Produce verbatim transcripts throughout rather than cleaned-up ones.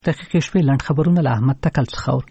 دقیقې شپې لنډ خبرونه له احمد تکل څخه اورو.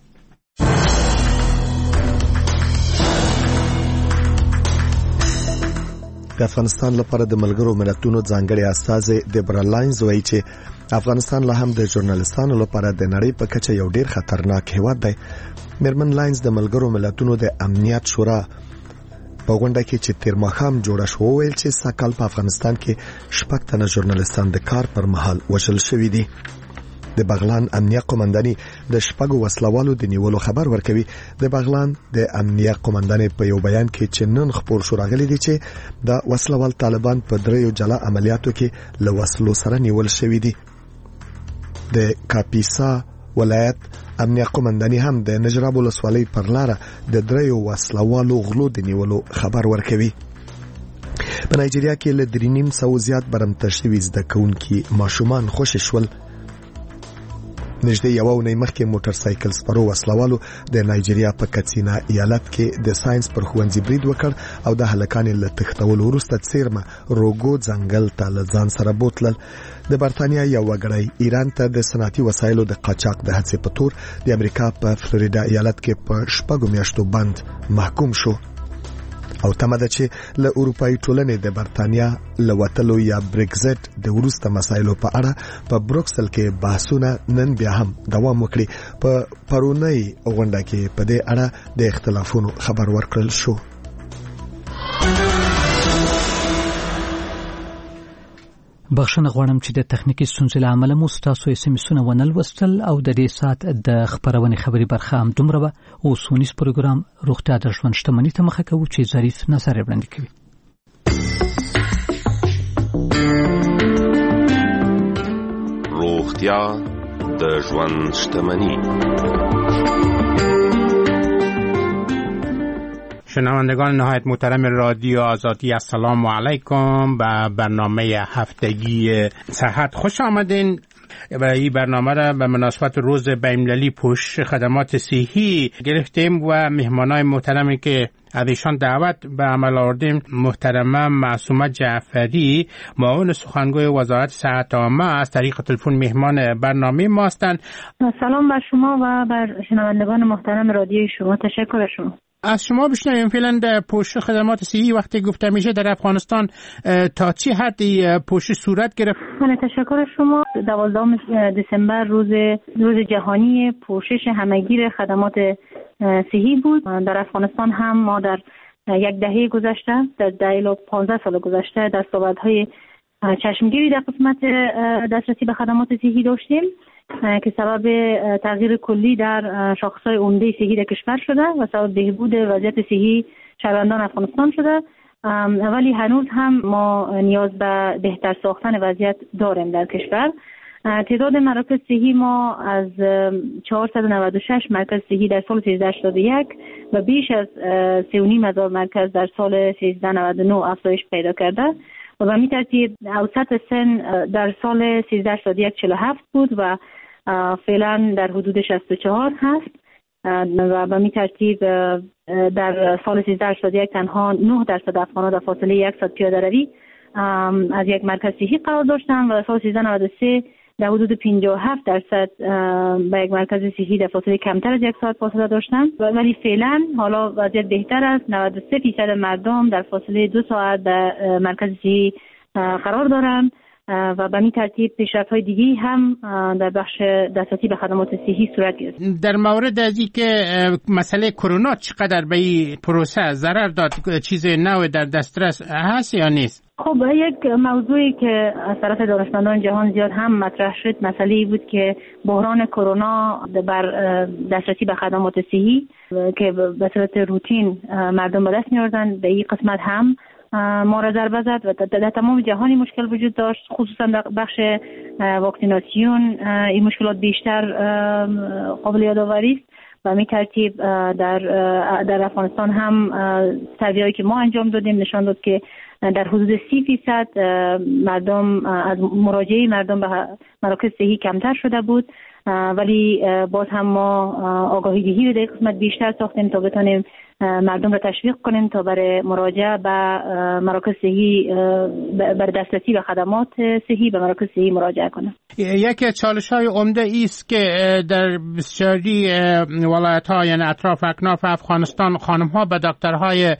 د افغانستان لپاره د ملګرو ملتونو ځانګړي استازي دیبرا لاینز وایي چې افغانستان له هم د ژورنالیستانو لپاره د نړۍ په کچه یو ډیر خطرناک هیواد دی. میرمن لاینز د ملګرو ملتونو د امنیت شورا په غونډه کې چې تیر ماښام جوړه شو ویل چې سکهال په افغانستان کې شپږ تنه ژورنالیستان د کار پر مهال وژل شوي دي. د بغلان امنیه قومنداني د شپږو وسلوالو د نیولو خبر ورکوي. د بغلان د امنیه قومنداني په یو بیان کې چې نن خبر شو راغلي دي چې د وسلوال طالبان په دریو جلا عملیاتو کې له وسلو سره نیول شوي دي. د کاپیسا ولایت امنیه قومنداني هم د نجراب ولسوالۍ پر لار د دریو وسلوالو غلو د نیولو خبر ورکوي. په نایجیریا کې له درې نیم سوه زیات برمته شوي زده کوونکي ماشومان خوشي شول. نږدې یو اونۍ مخکې موټر سایکل سپرو وسلوالو د نایجیریا په کاتسینا ایالت کې د ساينس پر ښوونځي برید وکړ او د هلکان له تښتولو وروسته څیرمه روګو ځنګل ته له ځان سره بوتلل. د برتانیا یو وګړی ایران ته د صنعتي وسایلو د قاچاق د هڅې په تور د امریکا په فلوریدا ایالت کې په شپږو میاشتو بند محکوم شو او تمه ده چې له اروپאי ټولنې د برتانیا له وتلو یا برگزټ د وروسته مسایلو په اړه په بروکسل کې بحثونه نن بیا هم دوام وکړي. په پرونی غونډه کې په دې اړه د اختلافونو خبر ورکړل شو. بخښنه غواړم چې د تخنیکی ستونزې له امله مو ستاسو اس ام اسونه ونل وستل او د دې سات د خبرونې خبري برخه هم دومره به او سونیس پروګرام روغتیا د ژوند شتمنۍ ته مخه کوي چې ظریف نظر وړاندې کوي. روغتیا د ژوند شتمنۍ. شنوندگان نهایت محترم رادیو آزادی، السلام علیکم. به برنامه هفتگی صحت خوش آمدین. و این برنامه را به مناسبت روز بین‌المللی پوشش خدمات صحی گرفتیم و مهمانای محترمی که از ایشان دعوت به عمل آوردیم محترمه معصومه جعفری، معاون سخنگوی وزارت صحت عامه، از طریق تلفن مهمان برنامه ما هستند. سلام بر شما و بر شنوندگان محترم رادیوی شما. تشکر شما. از شما بشنویم فعلا در پوشش خدمات صحی وقتی گفته میشه در افغانستان تا چی حدی پوشش صورت گرفت؟ من تشکر شما. دوازدهم دسامبر روز روز جهانی پوشش همگیر خدمات صحی بود. در افغانستان هم ما در یک دهه گذشته، در دهه پانزده سال گذشته در صحبت‌های چشمگیری در قسمت دسترسی به خدمات صحی داشتیم که سبب تغییر کلی در شاخص‌های عمده صحی در کشور شده و سبب بهبود وضعیت صحی شهروندان افغانستان شده. ولی هنوز هم ما نیاز به بهتر ساختن وضعیت داریم در کشور. تعداد مراکز صحی ما از چهارصد و نود و شش مرکز صحی در سال سیزده هشتاد و یک و بیش از سه و نیم هزار مرکز در سال سیزده نود و نه افزایش پیدا کرده و به این ترتیب اوسط سن در سال سیزده هشتاد و یک چهل و هفت بود و فعلا در حدود شصت و چهار هست و به این ترتیب در سال سیزده هشتاد و یک تنها نه درصد افغانان در فاصله صد پیاده روی از یک مرکز صحی قرار داشتند و سال سیزده نود و سه در حدود پنجاه و هفت درصد به یک مرکز صحی در فاصله کمتر از یک ساعت فاصله داشتند. ولی فعلا حالا وضعیت بهتر است. نود و سه درصد مردم در فاصله دو ساعت به مرکز صحی قرار دارند و به این ترتیب پیشرفت‌های دیگی هم در بخش دسترسی به خدمات صحی صورت گرفت. در مورد از اینکه مسئله کرونا چقدر به این پروسه ضرر داد، چیز نو در دسترس هست یا نیست؟ خب یک موضوعی که از طرف دانشمندان جهان زیاد هم مطرح شد مسئله بود که بحران کرونا بر دسترسی به خدمات صحی که به صورت روتین مردم به دست می‌آوردن به این قسمت هم ما را ضربه زد و در تمام جهانی مشکل وجود داشت، خصوصا در بخش واکسیناسیون این مشکلات بیشتر قابل یادآوری است. و می ترتیب در در افغانستان هم سروی‌هایی که ما انجام دادیم نشان داد که در حدود سی فیصد مردم از مراجعه مردم به مراکز صحی کمتر شده بود. ولی باز هم ما آگاهی دهی رو در قسمت بیشتر ساختیم تا بتونیم مردم را تشویق کنیم تا برای مراجعه به مراکز صحی، بر دسترسی به خدمات صحی به مراکز صحی مراجعه کنند. یکی از چالش‌های عمده است که در بسیاری ولایت‌ها یعنی اطراف اکناف افغانستان خانم‌ها به دکترهای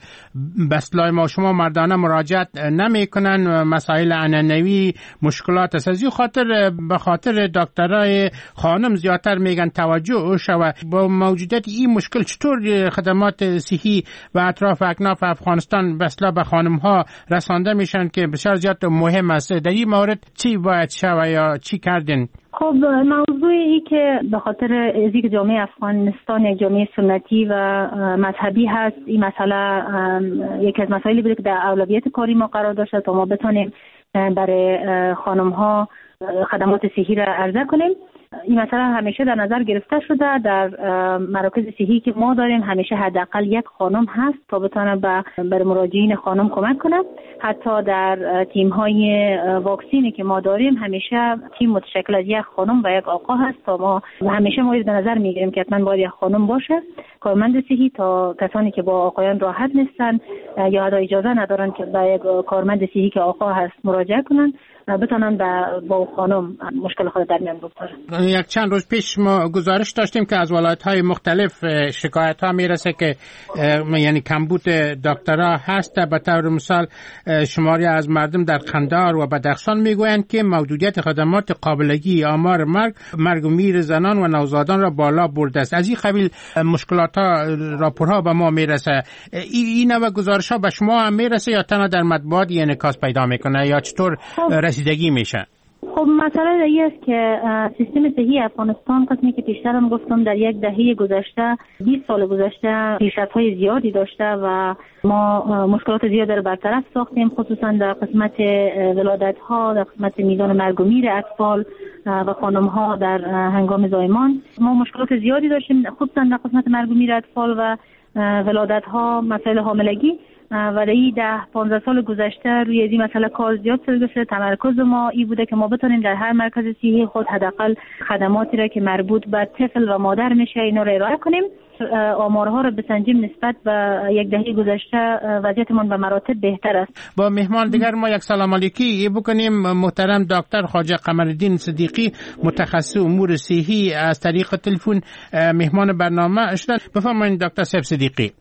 بسلای ما شما مردانه مراجعت نمی‌کنند. مسائل عنعنوی، مشکلات است. از این خاطر به خاطر دکترای خانم زیادتر میگن توجه شود. با موجودیت این مشکل چطور خدمات صحی و اطراف اکناف افغانستان بسلا به خانم‌ها رسانده میشن که بسیار زیاد مهم است؟ در این مورد چی باید شود یا چی کردین؟ خب موضوعی که به خاطر ازی که جامعه افغانستان یک جامعه سنتی و مذهبی هست، این مسئله یکی از مسائلی بوده که در اولویت کاری ما قرار داشته تا ما بتونیم برای خانم‌ها خدمات صحی را عرضه کنیم. این مسئله همیشه در نظر گرفته شده. در مراکز صحی که ما داریم همیشه حداقل یک خانم هست تا بتونه برای مراجعین خانم کمک کنه. حتی در تیم‌های واکسینی که ما داریم همیشه تیم متشکل از یک خانم و یک آقا هست تا ما همیشه ما در نظر میگیریم که حتما باید یک خانم باشه کارمند صحی تا کسانی که با آقایان راحت نیستن یا حتی اجازه ندارن که به یک کارمند صحی که آقا هست مراجعه کنن بتونن با خانم مشکل خود در میان بگذارن. یک چند روز پیش ما گزارش داشتیم که از ولایت‌های مختلف شکایت‌ها میرسه که یعنی کمبود دکترها هست. به طور مثال شماری از مردم در قندهار و بدخشان میگویند که موجودیت خدمات قابلگی آمار مرگ مرگ و میر زنان و نوزادان را بالا برده است. از این قبیل مشکلات‌ها راپورها به ما میرسه. این نوع گزارش‌ها به شما هم میرسه یا تنها در مطبوعات انعکاس پیدا میکنه یا چطور رسیدگی میشه؟ خب مسئله این است که سیستم صحی افغانستان قسمی که پیشتر هم گفتم در یک دهه گذشته بیست سال گذشته پیشرفت‌های زیادی داشته و ما مشکلات زیادی رو برطرف ساختیم، خصوصا در قسمت ولادت‌ها، در قسمت میزان مرگ و میر اطفال و خانم‌ها در هنگام زایمان. ما مشکلات زیادی داشتیم خصوصا در قسمت مرگ و میر اطفال و ولادت‌ها، مسائل حاملگی و در ده پانزده سال گذشته روی این مسئله کار زیاد شده. تمرکز ما این بوده که ما بتونیم در هر مرکز صحی خود حداقل خدماتی را که مربوط به طفل و مادر میشه اینا را ارائه کنیم. آمارها را بسنجیم نسبت به یک دهه گذشته وضعیتمان به مراتب بهتر است. با مهمان دیگر ما یک سلام علیکی بکنیم. محترم دکتر خواجه قمرالدین صدیقی متخصص امور صحی از طریق تلفن مهمان برنامه شدن. بفرمایید دکتر صاحب صدیقی.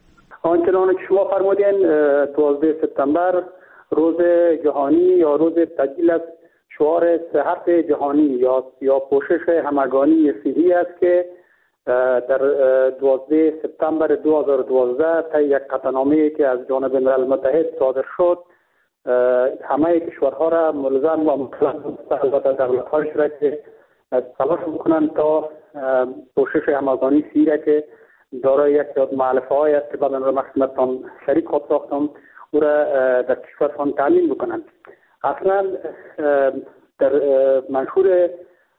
آنچنان که شما فرمودین دوازده سپتامبر روز جهانی یا روز تجلیل از شعار صحت جهانی یا یا پوشش همگانی صحی است که در دوازده سپتامبر دو هزار و دوازده تا یک قطعنامه‌ای که از جانب ملل متحد صادر شد همه کشورها را ملزم و مکلف البته دولت‌هاش را که تلاش بکنند تا پوشش همگانی صحی را که دارای یک یاد معلفه های است که بعدا را مخدمتان شریک خود ساختم او را در کشورتان تعلیم بکنند. اصلا در منشور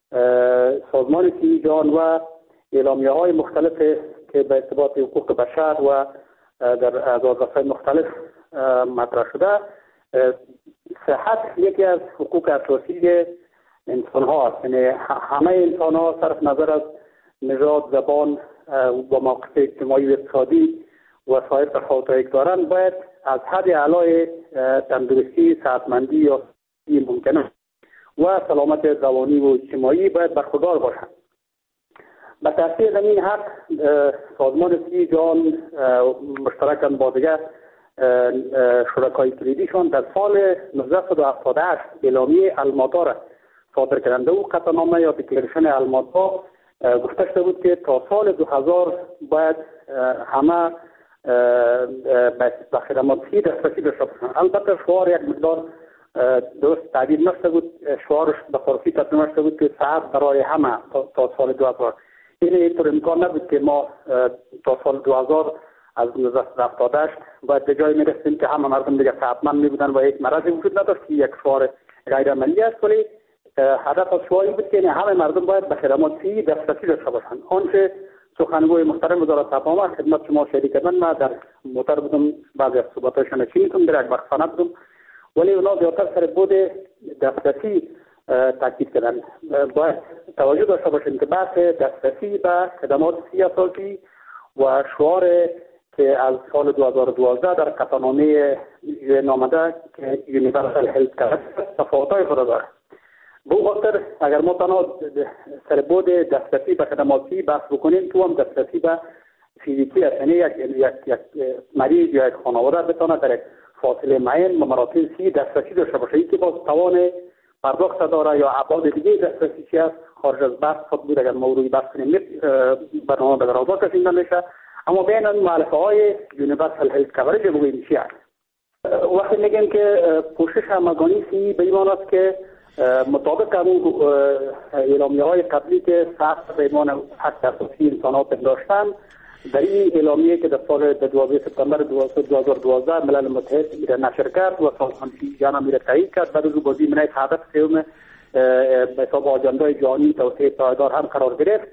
سازمان صحی جهان و اعلامیه های مختلف که به ارتباط حقوق بشر و در اعضای مختلف مطرح شده، صحت یکی از حقوق اساسی انسان ها است. یعنی همه انسان ها صرف نظر از نژاد، زبان و موقف اجتماعی و اقتصادی و سایر تفاوت‌هایی که دارند باید از حد اعلای تندرستی، صحتمندی یا ممکنه و سلامت روانی و اجتماعی باید برخوردار باشند. به تأثیر این حق سازمان صحی جهان مشترکاً با دیگر شرکای کلیدیشان در سال نوزده هفتاد و هشت اعلامیه المادا را صادر کردند. او قطعنامه یا دیکلریشن المادا گفته شده بود که تا سال دو هزار باید همه به خدمات صحی دسترسی داشته باشند. البته شعار یک مقدار درست تعبیر نشده بود، شعارش به فارسی ترجمه شده بود که صحت برای همه تا سال دو هزار. این اینطور امکان نبود که ما تا سال دو هزار از نوزده هفتاد و هشت باید به جایی میرسیم که همه مردم دیگه صحتمند میبودن و یک مرضی وجود نداشت که یک شعار غیر عملی است، ولی هدف از شعاری بود که همه مردم باید به خدمات صحی دسترسی داشته باشند. آنچه سخنگوی محترم وزارت تفاهم خدمت شما شریک کردن، من در موتر بودم، بعضی از صحبتاشون چنیدم، در یک بخشانه بودم، ولی اونا زیادتر سر بود دسترسی تاکید کردن. باید توجه داشته باشیم که بحث دسترسی به خدمات صحی اساسی و شعار که از سال دو هزار و دوازده در قطعنامه نامده که یونیورسال هلت کاورج تفاوت‌های خود داره. به خاطر اگر ما تنها سر بود دسترسی به خدماتی بحث بکنیم، تو هم دسترسی به فیزیکی است، یعنی یک یک یک مریض یا یک خانواده بتونه در یک فاصله معین و مراتب سی دسترسی داشته باشه که باز توان پرداخت داره یا ابعاد دیگه دسترسی چی است خارج از بحث خود بود. اگر ما روی بحث کنیم برنامه به درازا کشیده میشه، اما بین این معلفه های یونیورسال هلت کاورج بگوییم چی است. وقتی میگیم که پوشش همگانی سی به این معنی است که مطابق همون اعلامیه های قبلی که سخت پیمان حق اساسی انسان ها پنداشتن، در این اعلامیه که در سال دوازده سپتامبر دو هزار و دوازده ملل متحد میره نشر کرد و سازمان جهانی میره تایید کرد، بعد از او بازی منای هدف سوم به حساب آجندای جهانی توسعه پایدار هم قرار گرفت.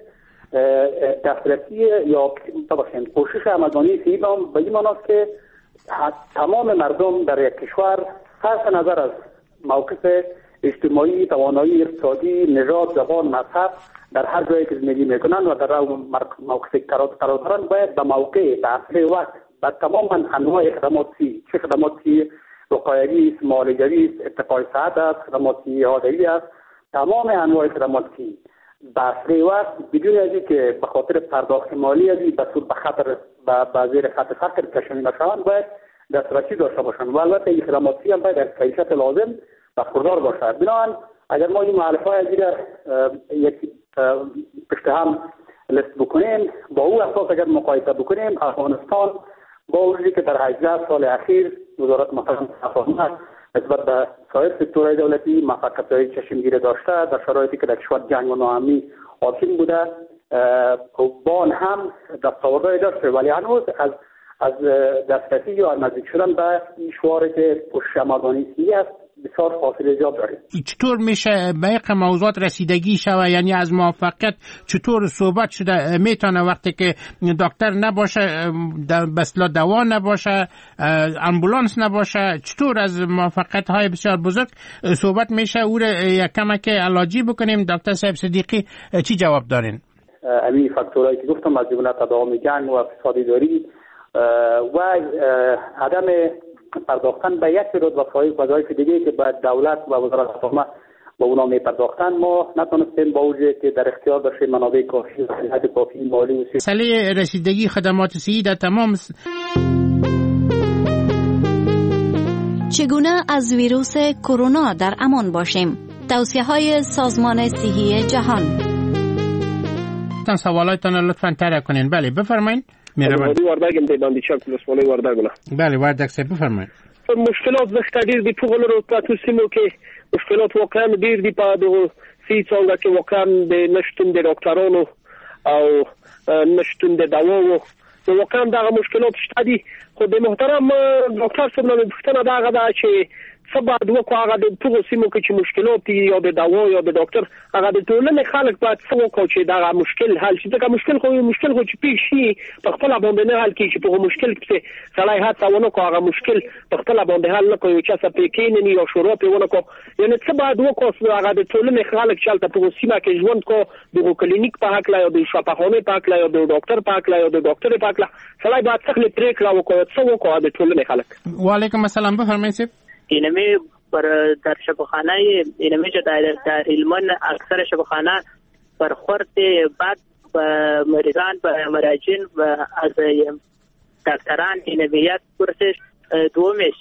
دسترسی یا ببخشید پوشش همگانی سیبام به این معنی است که تمام مردم در یک کشور صرف نظر از موقف اجتماعی، توانایی اقتصادی، نژاد، زبان، مذهب در هر جایی که زندگی میکنن و در موقف قرار دارن باید به موقع به اصل وقت به تمام انواع خدماتی، چه خدماتی وقایوی است، معالجوی است، ارتقای صحت است، خدماتی یادگیری است، تمام انواع خدماتی به اصل وقت بدون از اینکه به خاطر پرداخت مالی ازی به صورت به خطر به زیر خط فقر کشانده شوند باید دسترسی داشته باشند و البته این خدماتی هم باید در کیفیت لازم برخوردار باشد. بنابراین اگر ما این معلفه های دیگر یک پشت هم لیست بکنیم، با او اساس اگر مقایسه بکنیم، افغانستان با وجودی که در هجده سال اخیر وزارت مثلا افغانستان نسبت به سایر سکتورهای دولتی موفقیت‌های چشمگیر داشته، در شرایطی که در کشور جنگ و ناامنی حاکم بوده، با آن هم دستاوردهای داشته، ولی هنوز از از دسترسی یا نزدیک شدن به این شعاری که پوشش همگانی سی است بسیار فاصله ایجاد داریم. چطور میشه به این موضوعات رسیدگی شود؟ یعنی از موفقیت چطور صحبت شده؟ میتونه وقتی که دکتر نباشه، بسلا دوا نباشه، امبولانس نباشه، چطور از موفقیت های بسیار بزرگ صحبت میشه؟ او را یک کمک علاجی بکنیم. دکتر صاحب صدیقی چی جواب دارین؟ همین فاکتورهایی که گفتم از جمله تداوم جنگ و اقتصادی داری و عدم پرداختن به یک تعداد وظایف دیگه که باید دولت و وزارت خارجه با اونا می پرداختن، ما نتونستیم با وجودی که در اختیار داشتیم منابع کافی و صحت کافی مالی و مسئله رسیدگی خدمات صحی در تمام. چگونه از ویروس کرونا در امان باشیم؟ توصیه‌های سازمان صحی جهان. تان سوالاتتان لطفاً طرح کنین. بله بفرمایید. میرم واردگم دی باندې چاپ ولسوالۍ وردګونه. بله وردګ صاحب بفرمایید. مشکلات زخته ډیر دي په غلو په تاسو کې مشکلات واقعا ډیر دي په دغه سی څنګه کې واقعا د نشټون د ډاکټرانو او نشټون د دواو نو واقعا دغه مشکلات شته دي. خو د محترم ډاکټر صاحب نو پوښتنه دغه ده چې څه باید وکړو هغه د ټولو سیمو کې چې مشکلات دي یا د دوا یا د ډاکټر هغه د ټولنې خلک باید څه وکړو چې دغه مشکل حل شي. ځکه مشکل خو مشکل خو چې پیښ شي په خپل باندې نه حل کیږي چې په مشکل کې سړی هڅه ونه کوي هغه مشکل په خپل باندې حل نه کوي چې څه پکې نه یا شروع په ونه کوي. یعنی څه باید وکړو هغه د ټولنې خلک چې تل په سیمه کې ژوند کو د کلینیک په حق لا یا د شفاخانه په حق لا یا د ډاکټر په حق لا یا د ډاکټر په حق لا سړی باید څه پریکړه وکړي څه وکړي د ټولنې خلک. وعلیکم السلام بفرمایئ. اینمی پر در شفاخانه اینمی که در در هلمند اکثر شفاخانه برخورد بد به مریضان به مراجعین و از دکتران اینمیت پرسش دومش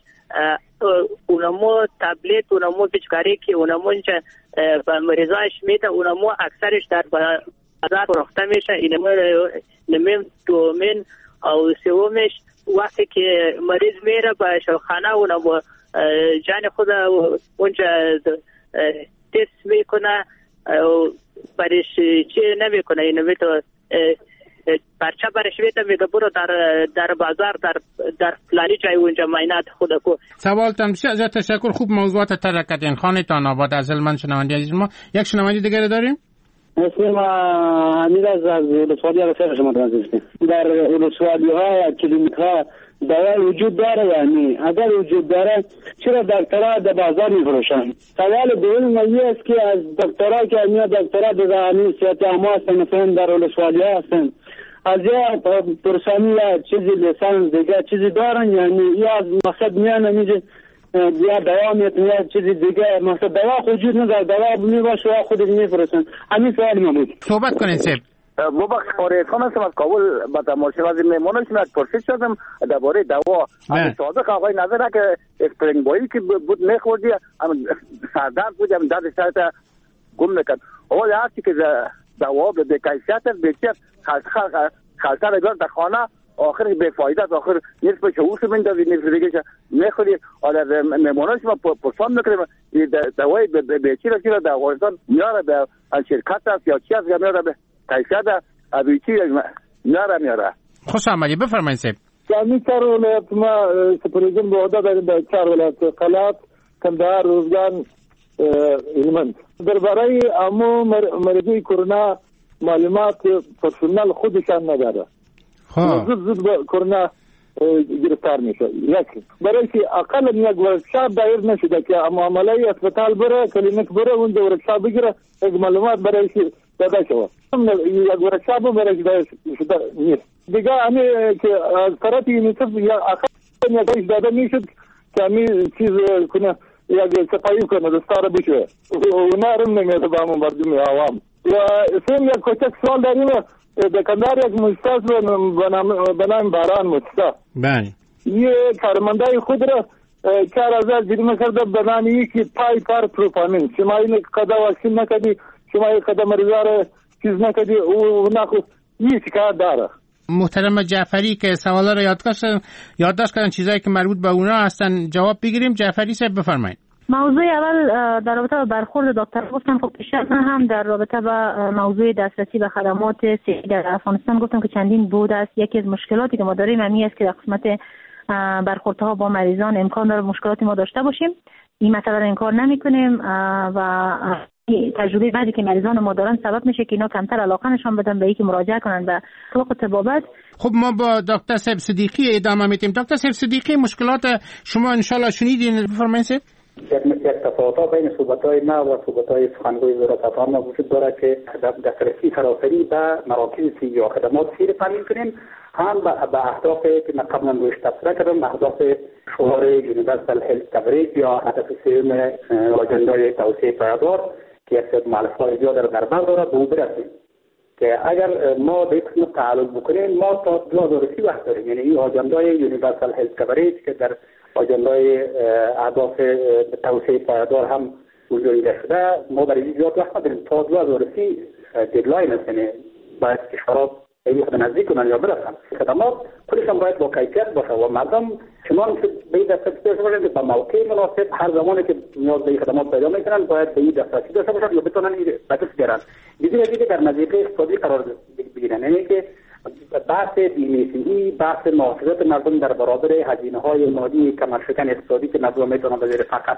اونمو تبلیت اونمو پیچکاری که اونمو که به مریضانش میده اونمو اکثرش در بازار فروخته میشه. اینمی نمیم دومین او سومش وقتی که مریض میره به شفاخانه اونمو جان خود اونجا تست میکنه برش چی نمیکنه. اینو تو پرچه برش میده میگه برو در در بازار در در فلانی جای اونجا معاینات خود کو. سوالتان بسیار از تشکر. خوب موضوعات طرح کردین. خانتان آباد از هلمند شنونده عزیز ما. یک شنونده دیگه داریم. اسم امیر از ولسوالی رسول شما هستم. در ولسوالی ها کلینیک‌ها دوا وجود داره؟ یعنی اگر وجود داره چرا دکترها در بازار میفروشن؟ سوال دوم این است که از دکترها که میاد دکترها در زمینه صحت عامه هستن مثلا در ولسوالی هستن از یا پرسانی یا چیزی لیسانس دیگه چیزی دارن یعنی یا از مقصد میان میگه یا دوا میتونه یا چیزی دیگه مقصد دوا وجود نداره دوا میباشه و خودش میفرستن. همین سوال ما بود. صحبت کنین سیب. مبخش فارغ خان هستم از کابل. با تماشای وزیر میمونشون از پرسش شدم درباره دوا. همین صادق آقای نظر که اسپرینگ بایی که بود میخوردی سردرد بود هم درد سرت گم میکرد. اول هرچی که دوا به کیفیت بسیار خالص اگر در خانه آخر به فایده است آخر نیست به شعور میندازی نیست دیگه میخوری آدر میموناش ما پرسان میکنیم دوای به چی رسیده در افغانستان میاره به شرکت است یا چی است میاره به کیفیت از چی میاره میاره. خوش آمدید بفرمایید سیب. جامعه چهار ولایت ما سپریزم به عهده داریم در چهار ولایت قلات کندهار روزگان هلمند. درباره امو مریضی کرونا معلومات پرسنل خودشان نداره. زود زود به کرونا گرفتار میشه. یک برای که اقل یک ورکشاپ دایر نشده که معامله اسپیتال بره کلینیک بره اونجا ورکشاپ بگیره یک معلومات برای که داده شود. یک ورکشاپ برای دایر شده نیست. دیگه همین که از طرف یونیسف یا اقل یک داده میشد که همین چیز کنه یک صفایی کنه دستاره بشه. اونا رم نمیده با همون مردم عوام. و سیم یک کوچک سوال داریم در کندهار یک مستاز به نام باران مستاز. بله. یه کارمندای خود را چهار هزار جریمه کرده به نام یکی پای پار پروپامین. شما این قدر واکسین نکردی شما این قدر مریضا را چیز نکردی او نخو یه شکایت داره. محترم جعفری که سوالا را یادداشت یادداشت کردن چیزایی که مربوط به اونا هستن جواب بگیریم. جعفری صاحب بفرمایید. موضوع اول در رابطه با برخورد دکتر گفتم خب پیشتر هم در رابطه با موضوع دسترسی به خدمات صحی در افغانستان گفتم که چندین بود است. یکی از مشکلاتی که ما داریم همین است که در قسمت برخوردها با مریضان امکان داره مشکلاتی ما داشته باشیم. این مسئله را انکار نمی‌کنیم و تجربه بعدی که مریضان ما دارن سبب میشه که اینا کمتر علاقه نشان بدن به اینکه مراجعه کنن به اخلاق طبابت. خب ما با دکتر صاحب صدیقی ادامه میدیم. دکتر صاحب صدیقی مشکلات شما ان شاء الله شنیدین بفرمایید. یک تفاوت‌ها بین صحبت‌های ما و صحبت‌های سخنگوی وزارت عامه وجود دارد که دسترسی سراسری به مراکز صحی و خدمات صحی را تامین کنیم هم به اهدافی که من قبلا روش تبصره کردم اهداف شعار یونیورسال هلت کوریج یا هدف سوم آژندای توسعه پایدار که یک مؤلفه‌های زیاد را در بر دارد به او برسیم که اگر ما به این تعلق بکنیم ما تا دو هزار و سی وقت داریم. یعنی این آژندای یونیورسال هلت کوریج که در آژندای اهداف توسعه پایدار هم وجود شده ما برای این زیاد وقت نداریم تا دو هزار و سی ددلاین است. یعنی باید کشورها به خود نزدیک کنن یا برسن. خدمات کلشان باید با کیفیت باشه و مردم چنان که به این دسترسی داشته باشند به موقع مناسب هر زمانی که نیاز به این خدمات پیدا میکنن باید به این دسترسی داشته باشند یا بتونن این به دست بیارن. دیگه دیگه در مضیقه اقتصادی قرار بگیرن. یعنی که بحث بیمه صحی، بحث محافظت مردم در برابر هزینه‌های مالی کمرشکن اقتصادی که مردم میتونن به زیر فقر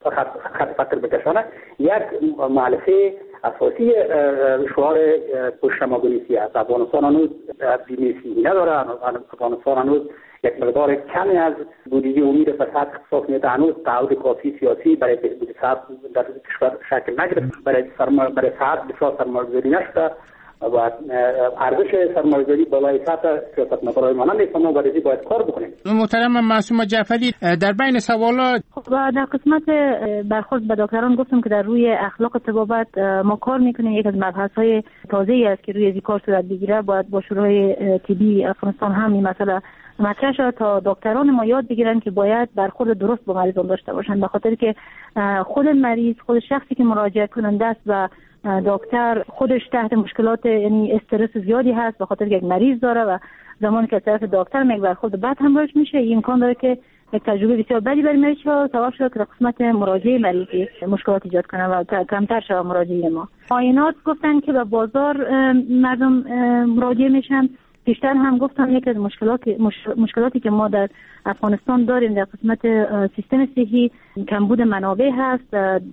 خط فقر بکشانه یک مؤلفه اساسی شعار پشتماگونیسی است. افغانستان هنوز بیمه صحی نداره. افغانستان هنوز یک مقدار کمی از بودجه امید به سطح اختصاص میده. هنوز تعهد کافی سیاسی برای بهبود صحت در کشور شکل نگرفت. برای سرمایه برای صحت بسیار سرمایه‌گذاری نشده و ارزش سرمایه‌گذاری بالای سطح سیاستمدارای ما نیست. ما برای باید کار بکنیم. محترم معصومه جعفری در بین سوالات و در قسمت برخورد به دکتران گفتم که در روی اخلاق طبابت ما کار میکنیم. یک از مبحث‌های تازه‌ای است که روی این کار صورت بگیره. باید با شورای طبی افغانستان هم این مسئله مطرح شد تا دکتران ما یاد بگیرن که باید برخورد درست با مریضان داشته باشند، به خاطر که خود مریض خود شخصی که مراجعه کننده است و دکتر خودش تحت مشکلات یعنی استرس زیادی هست به خاطر که یک مریض داره و زمانی که از طرف دکتر یک برخورد بد همراهش میشه این امکان داره که یک تجربه بسیار بدی برای مریض شه سبب شه که در قسمت مراجعه مریضی مشکلات ایجاد کنه و کمتر شه مراجعه ما. معاینات گفتن که به بازار مردم مراجعه میشن. بیشتر هم گفتم یک از مشکلاتی مشکلاتی که ما در افغانستان داریم در قسمت سیستم صحی کمبود منابع هست،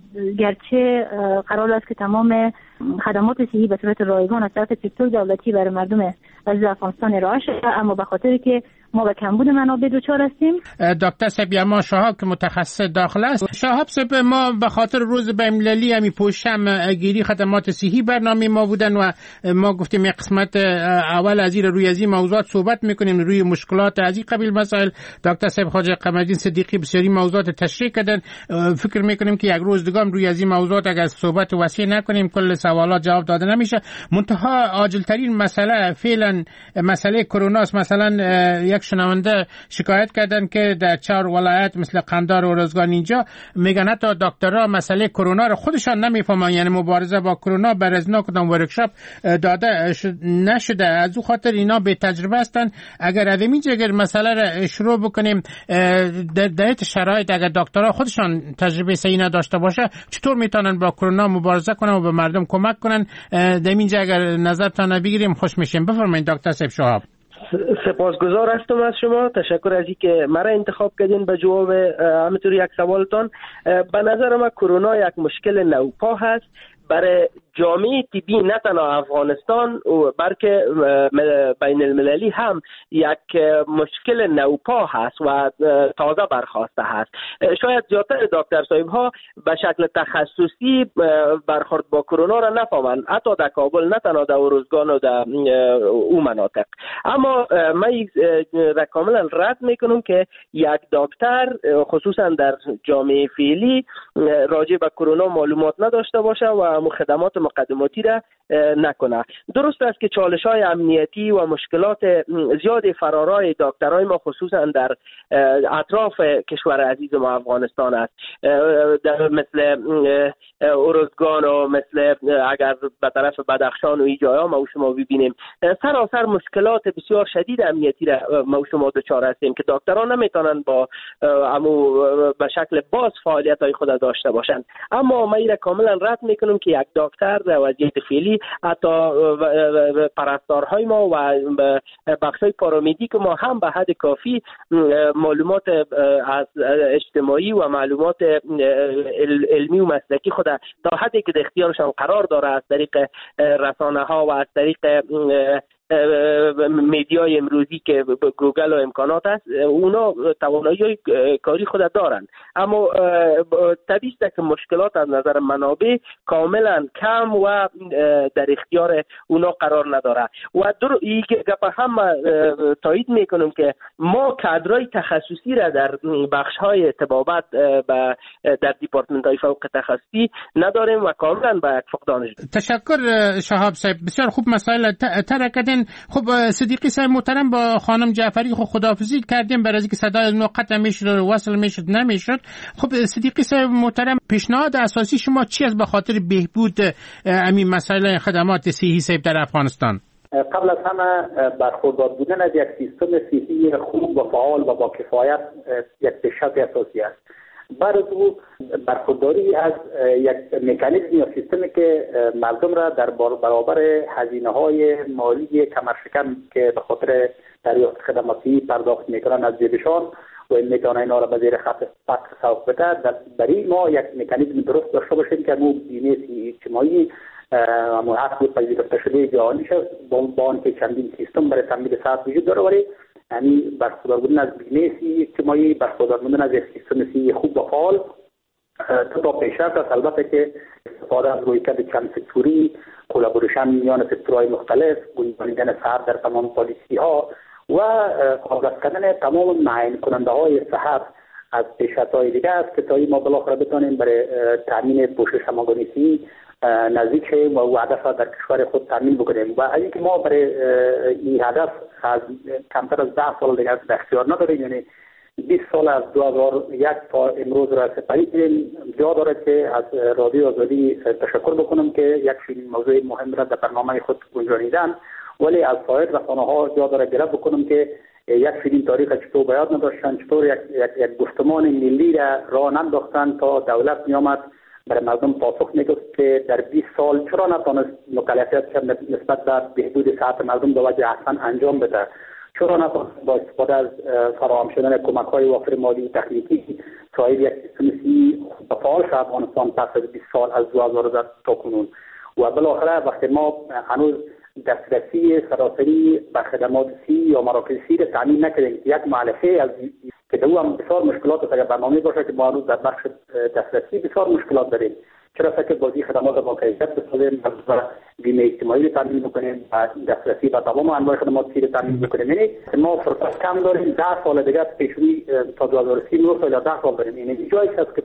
گرچه قرار است که تمام خدمات صحی به صورت رایگان از طرف سکتور دولتی برای مردم عزیز افغانستان ارائه شده، اما به خاطر که ما به کمبود منابع دچار هستیم. دکتر سبیما شهاب که متخصص داخله است. شهاب سب ما به خاطر روز بین‌المللی همی پوشم گیری خدمات صحی برنامه ما بودن و ما گفتیم یک قسمت اول از این روی از این موضوعات صحبت میکنیم، روی مشکلات از این قبیل مسائل. دکتر صاحب خواجه قمرالدین صدیقی بسیاری موضوعات تشریح کردن. فکر میکنیم که یک روز دیگه هم روی از این موضوعات اگر صحبت وسیع نکنیم کل سوالات جواب داده نمیشه. منتها عاجل ترین مسئله فعلا مسئله کرونا است. مثلا یک شنونده شکایت کردن که در چهار ولایت مثل قندهار و ارزگان اینجا میگن حتی دکترها مسئله کرونا رو خودشان نمیفهمن، یعنی مبارزه با کرونا برزنا کدام ورکشاپ داده نشده. از او خاطر اینا به تجربه هستن. اگر از اینجا اگر مسئله را شروع بکنیم در در شرایط اگر دکترها خودشان تجربه صحیح نداشته باشه چطور میتونن با کرونا مبارزه کنن و به مردم کمک کنن؟ در اینجا اگر نظرتان بگیریم خوش میشیم. بفرمایید دکتر صاحب شهاب. سپاسگزار هستم از شما. تشکر از اینکه مرا انتخاب کردین به جواب همینطور یک سوالتان. به نظر من کرونا یک مشکل نوپا هست برای جامعه طبی نه تنها افغانستان بلکه بین المللی هم یک مشکل نوپا هست و تازه برخاسته هست. شاید زیادتر دکتر صاحب ها به شکل تخصصی برخورد با کرونا را نفهمند، حتی در کابل نه تنها در ارزگان و در او مناطق. اما من را کاملا رد میکنم که یک دکتر خصوصا در جامعه فعلی راجع به کرونا معلومات نداشته باشه و خدمات مقدماتی را نکنه. درست است که چالش های امنیتی و مشکلات زیاد فرارای دکترای ما خصوصا در اطراف کشور عزیز ما افغانستان است، مثل ارزگان و مثل اگر به طرف بدخشان و این جاها ما شما ببینیم سراسر مشکلات بسیار شدید امنیتی را ما شما دچار هستیم که دکتران نمیتونن با امو به شکل باز فعالیت های خود داشته باشند. اما ما را کاملا رد میکنم که یک دکتر در وضعیت فعلی حتی پرستارهای ما و بخشای پارامیدیک ما هم به حد کافی معلومات از اجتماعی و معلومات علمی و مسلکی خود تا حدی که در اختیارشان قرار داره از طریق رسانه ها و از طریق میدیای امروزی که گوگل و امکانات است اونا توانایی کاری خود دارن. اما طبیعی است که مشکلات از نظر منابع کاملا کم و در اختیار اونا قرار نداره و در این گپ هم تایید میکنم که ما کادرای تخصصی را در بخش های طبابت در دیپارتمنت های فوق تخصصی نداریم و کاملا با یک فقدانش. تشکر شهاب صاحب، بسیار خوب مسائل طرح کردین. خب صدیقی صاحب محترم با خانم جعفری خب خداحافظی کردیم برای اینکه صدای ما قطع میشد و وصل میشد نمیشد. خب صدیقی صاحب محترم پیشنهاد اساسی شما چی است به خاطر بهبود همین مسائل خدمات صحی صاحب در افغانستان؟ قبل از همه برخوردار بودن از یک سیستم صحی خوب و فعال و با کفایت یک پیشرفت اساسی است. بعد از او برخورداری از یک مکانیزم یا سیستمی که مردم را در برابر هزینه های مالی کمرشکن که به خاطر دریافت خدماتی پرداخت میکنن از جیبشان و این میتونه اینا را به زیر خط فقر سوق بده، برای ما یک مکانیزم درست داشته باشیم که مو بیمه اجتماعی مو حق پذیرفته شده جهانی شد با آنکه چندین سیستم برای تامین صحت وجود داره، ولی یعنی برخوردار بودن از بیمه اجتماعی، برخوردار بودن از یک سیستم صحی خوب و فعال تا تا پیشرفت است. البته که استفاده از رویکرد چند سکتوری، کلابوریشن میان سکتورهای مختلف، گنجانیدن صحت در تمام پالیسی ها و آغاز کردن تمام معین کننده های صحت از پیشرفت های دیگه است که تا ما بالاخره بتونیم برای تامین پوشش همگانی صحی نزدیک شیم و هدف در کشور خود تامین بکنیم. و از اینکه ما برای این هدف از کمتر از ده سال دیگه در اختیار نداریم، یعنی بیست سال از دو هزار و یک تا امروز را سپری کردیم. جا داره که از رادیو آزادی تشکر بکنم که یک موضوع مهم را در برنامه خود گنجانیدن، ولی از سایر رسانه‌ها جا داره گله بکنم که یک فیلم تاریخ چطور بیاد نداشتن، چطور یک, یک, یک گفتمان ملی را راه ننداختن تا دولت میامد برای مردم پاسخ میگفت که در بیست سال چرا نتونست مکلفیت نسبت به بهبود صحت مردم به وجه احسن انجام بده، چرا نتونست با استفاده از فراهم شدن کمک های وافر مالی تکنیکی صاحب یک سیستم صحی فعال شد افغانستان پس از بیست سال از دو هزار تا کنون. و بالاخره وقتی ما هنوز دسترسی سراسری به خدمات سی یا مراکز سی را تامین نکردیم. یک معلفه از که دو هم بسیار مشکلات است. اگر برنامه باشه که ما در بخش دسترسی بسیار مشکلات داریم، چرا که بازی خدمات با کیفیت بسازیم و بیمه اجتماعی رو تامین بکنیم و دسترسی به تمام انواع خدمات سی رو تامین بکنیم. یعنی ما فرصت کم داریم. ده سال دیگه پیشروی تا دو هزار و سی نو سال ده سال داریم. یعنی جایی هست که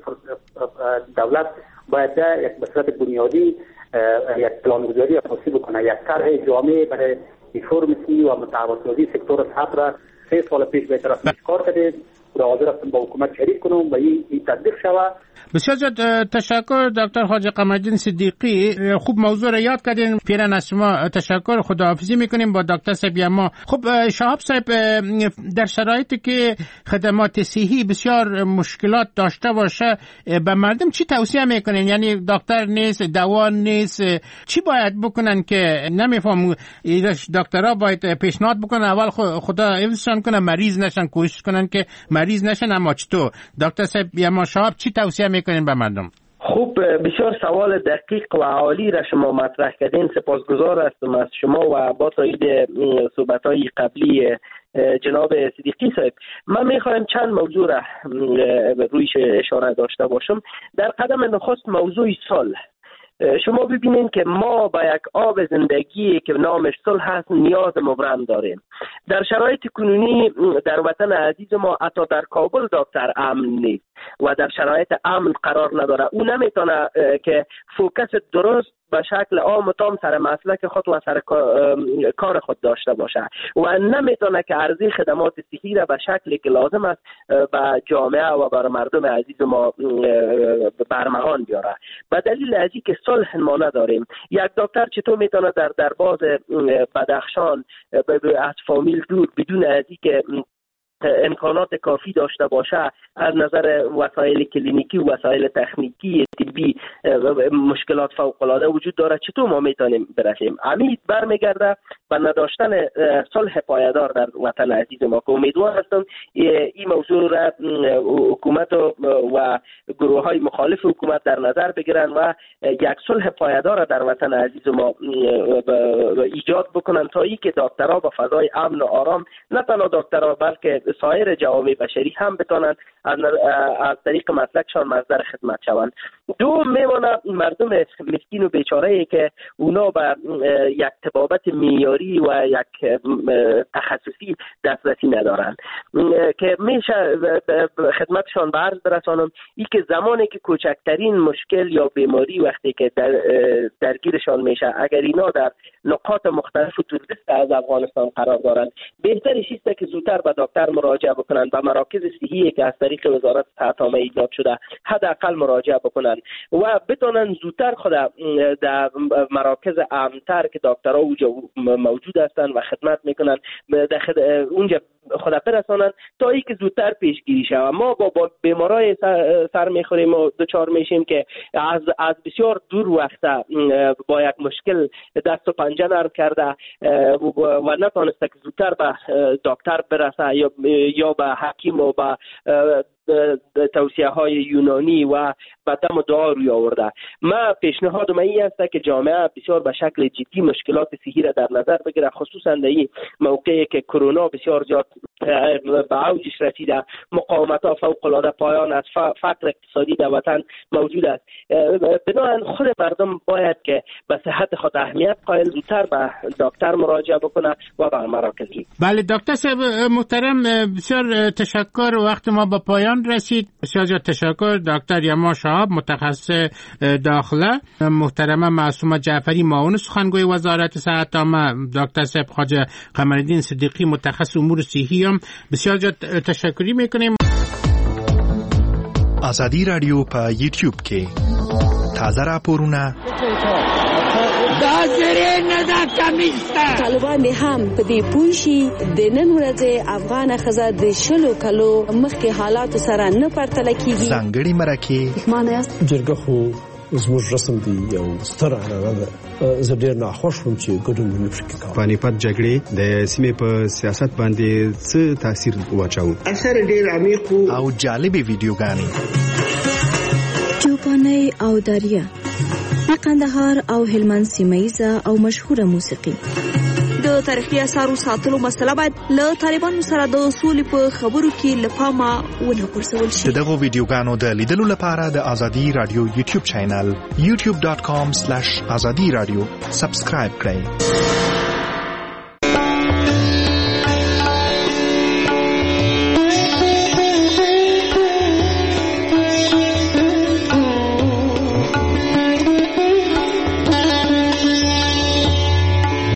دولت باید یک به صورت بنیادی یک پلانگذاری اساسی بکنه، یک طرح جامع برای ریفرمسی و متحول‌سازی سکتور صحت را سه سال پیش به طرف کار کرده و حاضر هستم با حکومت شریک کنم و این تطبیق شود. بسیار زیاد تشکر دکتر خواجه قمرالدین صدیقی. خوب موضوع را یاد کردین. پیران از شما تشکر. خداحافظی میکنیم با دکتر صاحب. ما خب شهاب صاحب، در شرایطی که خدمات صحی بسیار مشکلات داشته باشه به مردم چی توصیه میکنین؟ یعنی دکتر نیست، دوا نیست، چی باید بکنن که نمیفهم دکترها باید پیشنهاد بکنن اول خدا حفظشان کنه مریض نشن، کوشش کنن که مریض نشن. اما چطور دکتر صاحب ما شهاب چی توصیه میکنین به مردم؟ خوب، بسیار سوال دقیق و عالی را شما مطرح کردین. سپاسگزار هستم از شما و با تایید صحبت‌های قبلی جناب صدیقی صاحب. من میخوایم چند موضوع را رویش اشاره داشته باشم. در قدم نخست موضوع صلح. شما ببینید که ما با یک آب زندگی که نامش صلح هست نیاز مبرم داریم. در شرایط کنونی در وطن عزیز ما حتی در کابل دکتر امن نیست و در شرایط امن قرار نداره. او نمیتونه که فوکس درست به شکل عام و تام سر مسلک خود و سر کار خود داشته باشه و نمیتونه که عرضه خدمات صحی را به شکلی که لازم است به جامعه و بر مردم عزیز ما برمهان بیاره. به دلیل از اینکه صلح ما نداریم، یک دکتر چطور میتونه در درباز بدخشان از فامیل دور بدون از اینکه امکانات کافی داشته باشه از نظر وسایل کلینیکی و وسایل تکنیکی طبی مشکلات فوق العاده وجود داره، چطور ما میتونیم برسیم؟ امید برمیگرده به نداشتن صلح پایدار در وطن عزیز ما که امیدوار هستم این موضوع را حکومت و گروه های مخالف حکومت در نظر بگیرن و یک صلح پایدار در وطن عزیز ما ایجاد بکنن تا ای که دکترها با فضای امن و آرام، نه تنها دکترها بلکه سایر جوامع بشری هم بتونن از, از طریق مسلکشان مصدر خدمت شوند. دو میمونه مردم مسکین و بیچاره که اونا به یک طبابت معیاری و یک تخصصی دسترسی ندارن که میشه خدمتشان به عرض برسانم. ای که زمانی که کوچکترین مشکل یا بیماری وقتی که در درگیرشان میشه، اگر اینا در نقاط مختلف و دوردست از افغانستان قرار دارن، بهترش است که زودتر به دکتر مراجعه بکنن، به مراکز صحی که از طریق وزارت صحت عامه ایجاد شده حداقل مراجعه بکنن و بتونن زودتر خود در مراکز امن‌تر که دکترها اونجا موجود هستن و خدمت میکنن خد... اونجا خود برسانن تا ای که زودتر پیشگیری شه. ما با, با بیمارای سر, سر میخوریم و دچار میشیم که از از بسیار دور وقته با یک مشکل دست و پنجه نرم کرده و نتونسته که زودتر به دکتر برسه یا یا به حکیم و به توصیه های یونانی و به دم و دعا روی آورده. من پیشنهاد من این است که جامعه بسیار به شکل جدی مشکلات صحی را در نظر بگیره، خصوصا در این موقعی که کرونا بسیار زیاد به اوجش رسیده، مقاومت ها فوق العاده پایان است، فقر اقتصادی در وطن موجود است. بنابراین خود مردم باید که به صحت خود اهمیت قائل زودتر به دکتر مراجعه بکنه و به مراکزی. بله دکتر صاحب محترم، بسیار تشکر. وقت ما به پایان رسید. بسیار تشکر دکتر یما شهاب متخصص داخله، محترمه معصومه جعفری معاون سخنگوی وزارت صحت عامه، دکتر صاحب خواجه قمرالدین صدیقی متخصص امور صحی هم بسیار تشکری میکنیم. آزادی رادیو په یوټیوب کې تازه راپورونه دا زری نه دا کمیسته طالبان هم په دې پوښي د نن ورځې افغان خزه د شلو کلو مخکې حالات سره نه پرتله کیږي. ځانګړي مرکه معنی است جرګه خو زموږ رسم دی یو ستر عنعنه ده. زه ډېر ناخوښ وم چې ګډون مې پکې کاوه. پانیپت جګړې د سیمې په سیاست باندې څه تاثیر واچاوه؟ اثر ډېر عمیق او جالبې ویډیوګانې چوپانۍ او دریا د قندهار او هلمند سیمه‌ایزه او مشهوره موسیقي. د تاریخي اثارو ساتلو مسله باید له طالبانو سره د سولې په خبرو کې له پامه ونه غورځول شي. دغه ویډیوګانو د لیدلو لپاره د ازادي رادیو یوټیوب چینل یوټیوب ډاټ کام سلیش ازادي رادیو سبسکرایب کړئ.